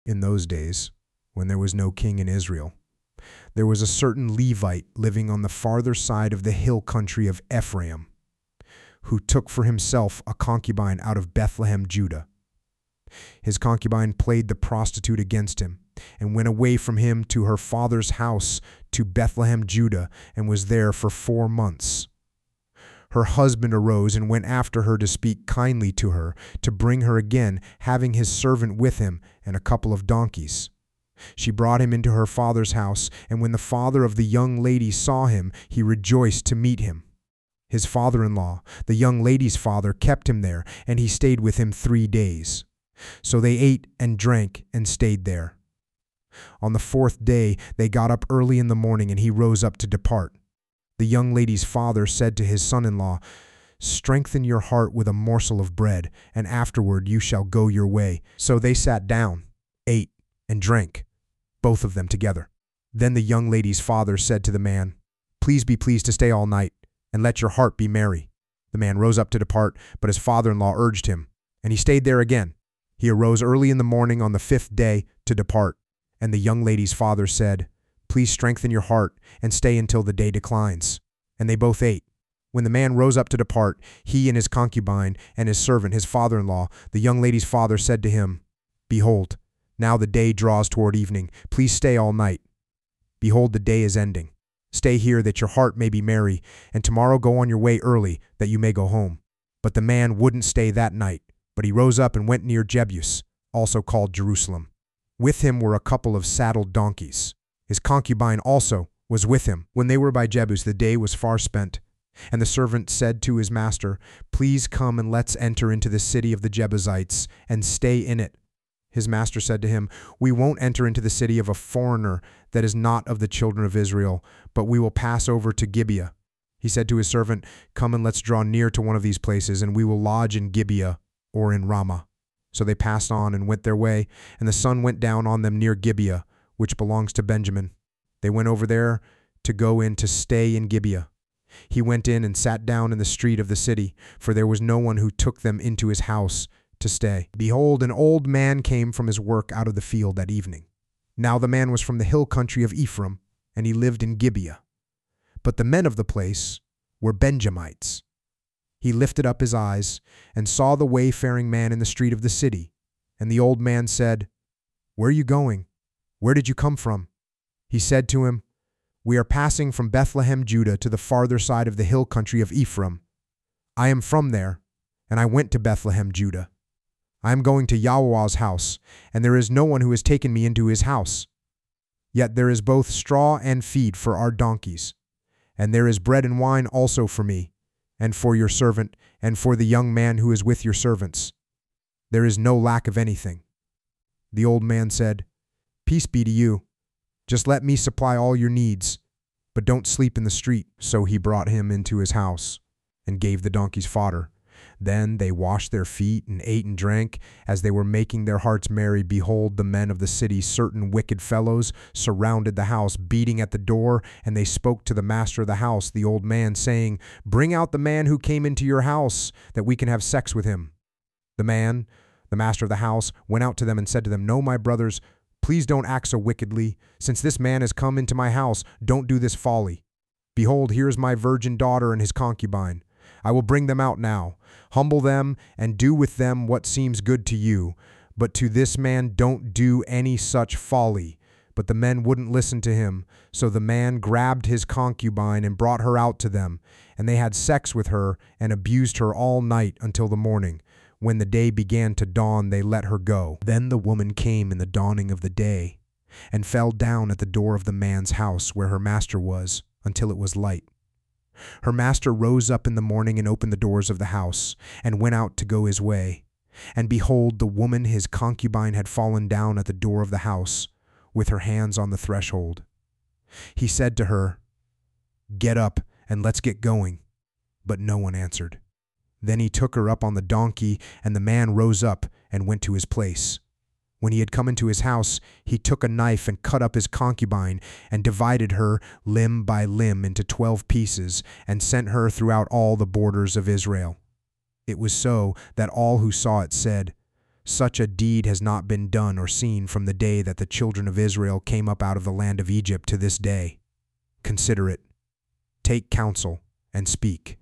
In those days, when there was no king in Israel, there was a certain Levite living on the farther side of the hill country of Ephraim, who took for himself a concubine out of Bethlehem, Judah. His concubine played the prostitute against him, and went away from him to her father's house to Bethlehem, Judah, and was there for 4 months. Her husband arose and went after her to speak kindly to her, to bring her again, having his servant with him and a couple of donkeys. She brought him into her father's house, and when the father of the young lady saw him, he rejoiced to meet him. His father-in-law, the young lady's father, kept him there, and he stayed with him 3 days. So they ate and drank and stayed there. On the 4th day they got up early in the morning, and he rose up to depart. The young lady's father said to his son-in-law, "Strengthen your heart with a morsel of bread, and afterward you shall go your way." So they sat down, ate, and drank, both of them together. Then the young lady's father said to the man, "Please be pleased to stay all night, and let your heart be merry." The man rose up to depart, but his father-in-law urged him, and he stayed there again. He arose early in the morning on the 5th day to depart, and the young lady's father said, "Please strengthen your heart, and stay until the day declines." And they both ate. When the man rose up to depart, he and his concubine and his servant, his father-in-law, the young lady's father said to him, "Behold, now the day draws toward evening. Please stay all night. Behold, the day is ending. Stay here that your heart may be merry, and tomorrow go on your way early, that you may go home." But the man wouldn't stay that night, but he rose up and went near Jebus, also called Jerusalem. With him were a couple of saddled donkeys. His concubine also was with him. When they were by Jebus, the day was far spent. And the servant said to his master, "Please come and let's enter into the city of the Jebusites and stay in it." His master said to him, "We won't enter into the city of a foreigner that is not of the children of Israel, but we will pass over to Gibeah." He said to his servant, "Come and let's draw near to one of these places, and we will lodge in Gibeah or in Ramah." So they passed on and went their way, and the sun went down on them near Gibeah, which belongs to Benjamin. They went over there to go in to stay in Gibeah. He went in and sat down in the street of the city, for there was no one who took them into his house to stay. Behold, an old man came from his work out of the field that evening. Now the man was from the hill country of Ephraim, and he lived in Gibeah. But the men of the place were Benjamites. He lifted up his eyes and saw the wayfaring man in the street of the city. And the old man said, "Where are you going? Where did you come from?" He said to him, "We are passing from Bethlehem, Judah, to the farther side of the hill country of Ephraim. I am from there, and I went to Bethlehem, Judah. I am going to Yahweh's house, and there is no one who has taken me into his house. Yet there is both straw and feed for our donkeys, and there is bread and wine also for me, and for your servant, and for the young man who is with your servants. There is no lack of anything." The old man said, "Peace be to you. Just let me supply all your needs, but don't sleep in the street." So he brought him into his house and gave the donkeys fodder. Then they washed their feet and ate and drank. As they were making their hearts merry, behold, the men of the city, certain wicked fellows, surrounded the house, beating at the door. And they spoke to the master of the house, the old man, saying, "Bring out the man who came into your house, that we can have sex with him." The man, the master of the house, went out to them and said to them, "No, my brothers, please don't act so wickedly. Since this man has come into my house, don't do this folly. Behold, here is my virgin daughter and his concubine. I will bring them out now. Humble them and do with them what seems good to you. But to this man don't do any such folly." But the men wouldn't listen to him. So the man grabbed his concubine and brought her out to them. And they had sex with her and abused her all night until the morning. When the day began to dawn, they let her go. Then the woman came in the dawning of the day and fell down at the door of the man's house where her master was until it was light. Her master rose up in the morning and opened the doors of the house and went out to go his way. And behold, the woman his concubine had fallen down at the door of the house with her hands on the threshold. He said to her, "Get up and let's get going." But no one answered. Then he took her up on the donkey, and the man rose up and went to his place. When he had come into his house, he took a knife and cut up his concubine and divided her limb by limb into 12 pieces and sent her throughout all the borders of Israel. It was so that all who saw it said, Such a deed has not been done or seen from the day that the children of Israel came up out of the land of Egypt to this day. Consider it. Take counsel and speak.